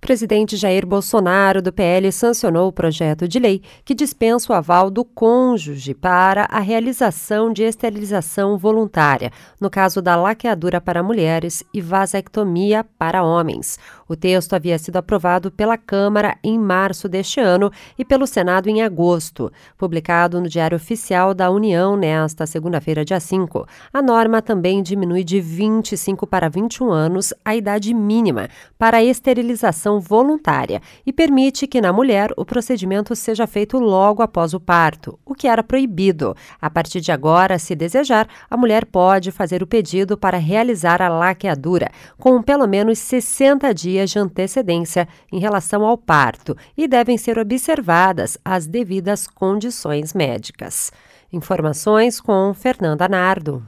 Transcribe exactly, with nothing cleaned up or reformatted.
presidente Jair Bolsonaro, do P L, sancionou o projeto de lei que dispensa o aval do cônjuge para a realização de esterilização voluntária, no caso da laqueadura para mulheres e vasectomia para homens. O texto havia sido aprovado pela Câmara em março deste ano e pelo Senado em agosto. Publicado no Diário Oficial da União nesta segunda-feira, dia cinco, a norma também diminui de vinte e cinco para vinte e um anos a idade mínima para a esterilização voluntária e permite que na mulher o procedimento seja feito logo após o parto, o que era proibido. A partir de agora, se desejar, a mulher pode fazer o pedido para realizar a laqueadura com pelo menos sessenta dias de antecedência em relação ao parto e devem ser observadas as devidas condições médicas. Informações com Fernanda Nardo.